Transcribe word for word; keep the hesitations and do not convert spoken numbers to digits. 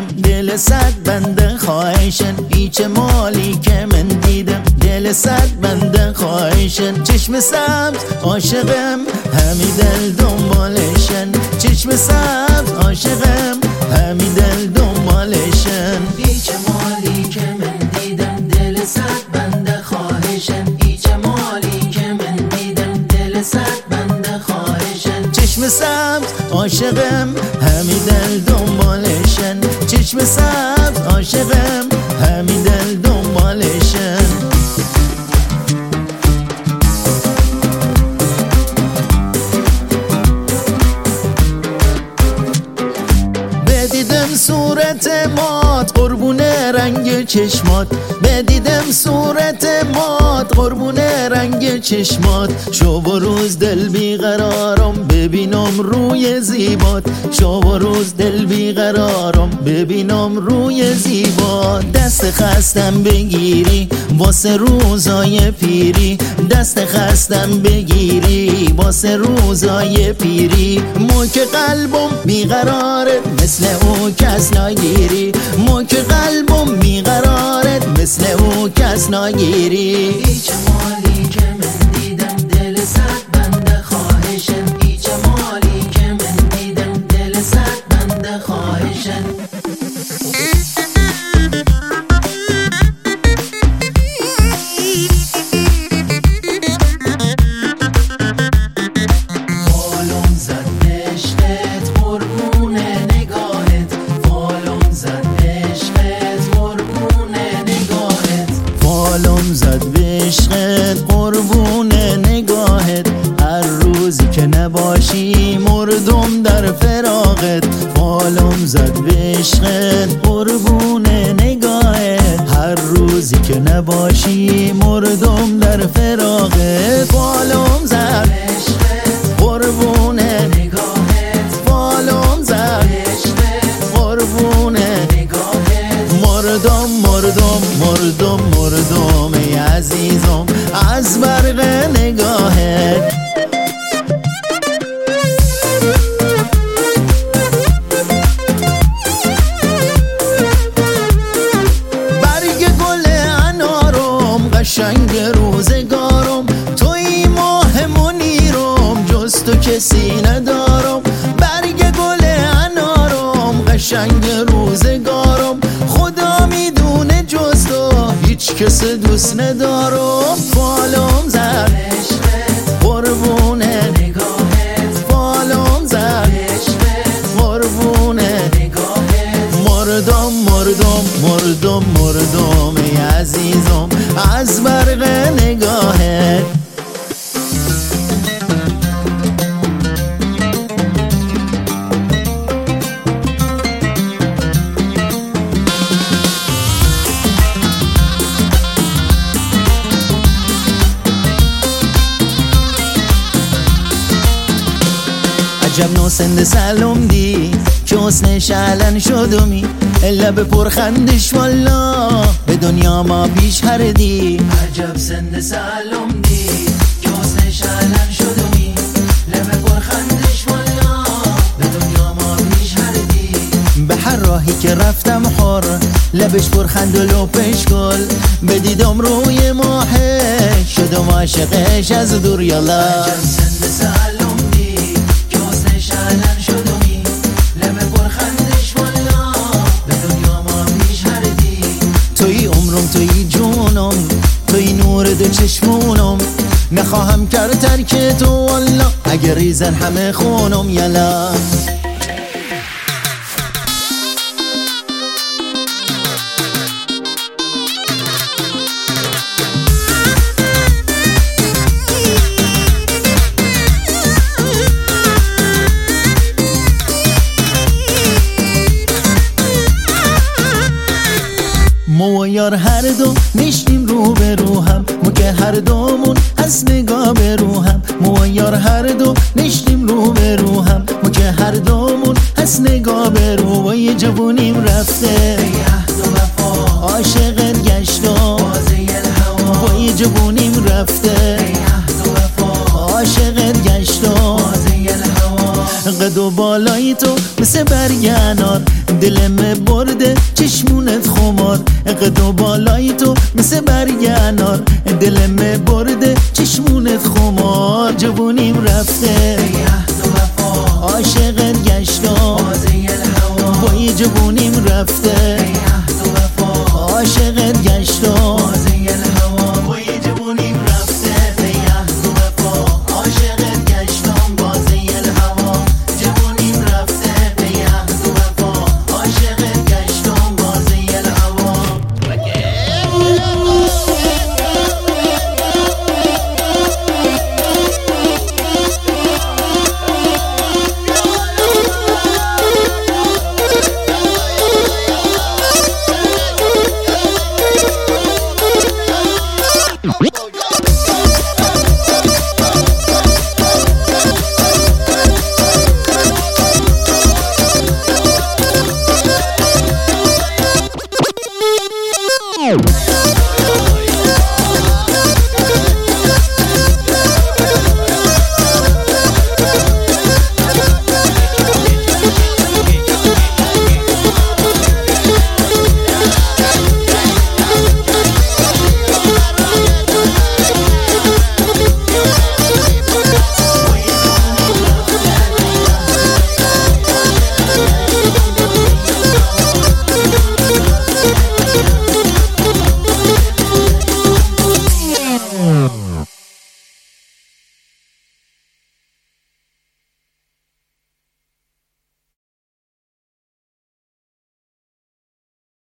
دیدم دل صد بنده خواهشن هیچ مالی که من دیدم دل صد بنده خواهشن چشم سبز عاشقم همی دل دنبالشن چشم سبز عاشقم همی دل دنبالشن هیچ مالی که من دیدم دل صد بنده خواهشن هیچ مالی که من دیدم دل صد بنده خواهشن چشم سبز عاشقم همی دل دنبالشن چشم سبز عاشقم همی دل دنبالشن بدیدم صورت مات قربون رنگ چشمات بدیدم صورت مات قربون رنگ چشمات شب و روز دل بیقرارم ببینم روی زیبات شب و روز دل بیقرارم ببینم روی زیبات دست خستم بگیری واسه روزای پیری دست خستم بگیری واسه روزای پیری مو که قلبم بیقراره مثل او کس نگیری مو که قلبم بیقراره مثل او کس نگیری هیچ مالی که من دیدم دل صد بنده خواهشن هیچ مالی که من دیدم دل صد بنده خواهشن زد به عشقت قربون نگاهت هر روزی که نباشی مردم در فراقت بالم زد به عشقت قربون نگاهت هر روزی که نباشی مردم در فراقت بالم زد به عشقت قربون نگاهت بالم زد به عشقت قربون نگاهت مردم مردم مردم مردم ای عزیزم از برق نگاهت برگ گل انارم قشنگ روزگارم توی ماه منیرم جز تو کسی ندارم برگ گل انارم قشنگ روزگارم خدا میدونه جز تو هیچ کس دوست ندارم بالم زد قربون نگاهت بالم زد قربون نگاهت مردم مردم مردم مردم ای عزیزم از برق نگاهت عجب نو سند سلام دی که حسنش علن شدمی لب پرخندش والا به دنیا ما پیش هردی عجب سند سلام دی که حسنش علن شدمی لب پرخندش والا به دنیا ما پیش هردی به هر راهی که رفتم حر لبش پرخند و لپش گل بدیدم روی ماهش شدم عاشقش از دور یالا عجب سند سلام علن شدمی لب پرخندش والا به دنیا ما پیش هردی توی عمرم توی جونم توی نور دو چشمونم نخواهم کرد ترک تو والا اگر ریزن همه خونم یلا مو یار هر دو نشتیم رو به رو هم مو که هر دومون از نگاه به رو هم مو یار هر دو نشتیم رو به رو هم مو که هر دومون از نگاه به رو و یه جوونیم رفته عهد و وفا عاشقت گشتم بازی الهوا و یه جوونیم رفته عهد و وفا عاشقت گشتم بازی الهوا قد و بالای تو مثل برگ انار، دلم برده چشمونت خمار. قد و بالای تو مثل برگ انار، دلم برده چشمونت خمار. جوونیم رفته عاشقت گشتم، بای جوونیم رفته